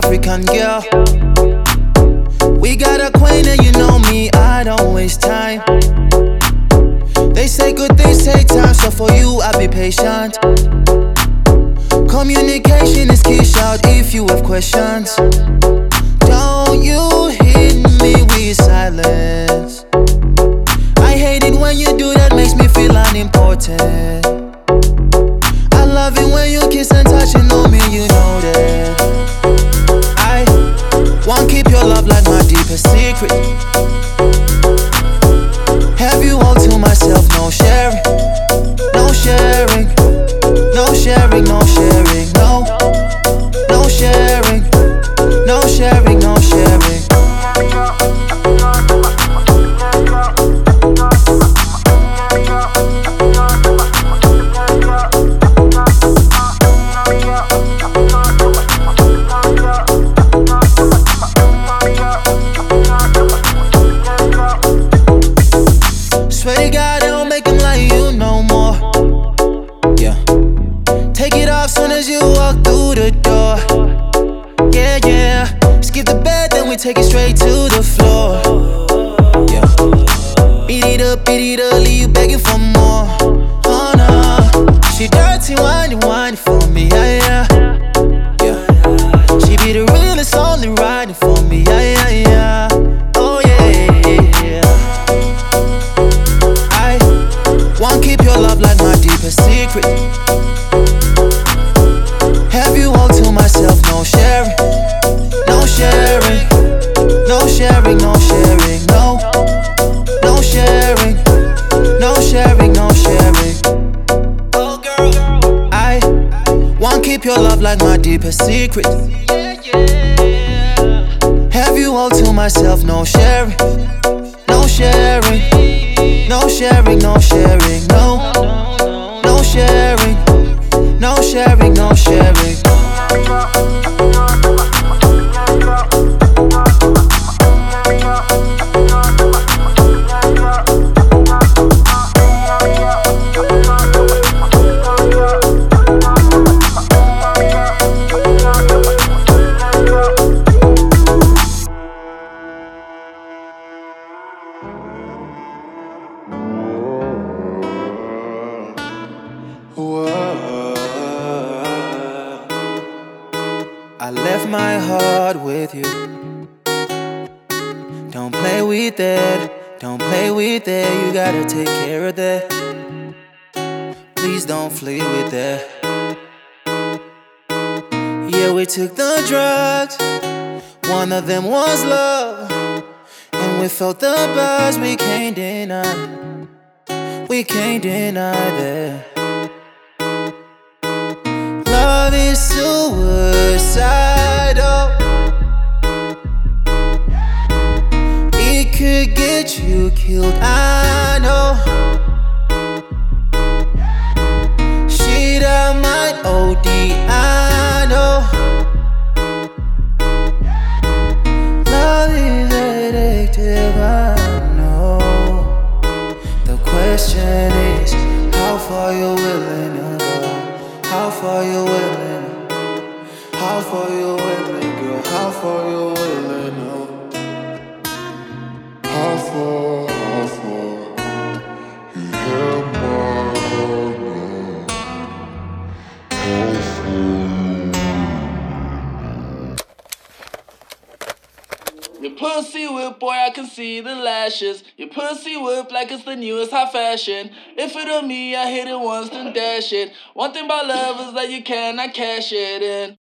African girl. We got acquainted, you know me, I don't waste time. They say good things take time, so for you I'll be patient. Communication is key, shout if you have questions. Don't you hit me with silence. I hate it when you do that, makes me feel unimportant. I love it when you kiss and touch and know me, you know that. I won't keep your love like my deepest secret. Have you all to myself, no sharing. No sharing, no sharing, no sharing, no. No sharing, no sharing, no sharing. Swear to God, I don't make him like you no more. Yeah. Take it off soon as you walk through the door. Yeah, yeah. Skip the bed, then we take it straight to the floor. Yeah. Beat it up, leave you begging for more. Oh no. She dirty, whiny for me, yeah, yeah. Yeah. She be the realest, only riding for me, yeah, yeah, yeah. Oh yeah, yeah. I won't keep your love like my deepest secret. Have you all to myself, no sharing. No sharing, no sharing, no sharing, no. No sharing, no sharing, no sharing. Oh girl, I won't keep your love like my deepest secret. Have you all to myself, no sharing. No sharing, no sharing, no sharing, no. No sharing, no sharing, no sharing. I left my heart with you. Don't play with it, don't play with it. You gotta take care of that. Please don't flee with that. Yeah, we took the drugs. One of them was love, and we felt the buzz. We can't deny, we can't deny that. Love is suicidal. It could get you killed, I know. Shit, I might OD, I know. Love is addictive, I know. The question is, how far you're willing to go. How far you willing? How far you willing, girl? How far you willing? Oh. How far you have my heart now? How far Your pussy whip, boy, I can see the lashes. Your pussy whip like it's the newest high fashion. If it were me, I hit it once, then dash it. One thing about love is that you cannot cash it in.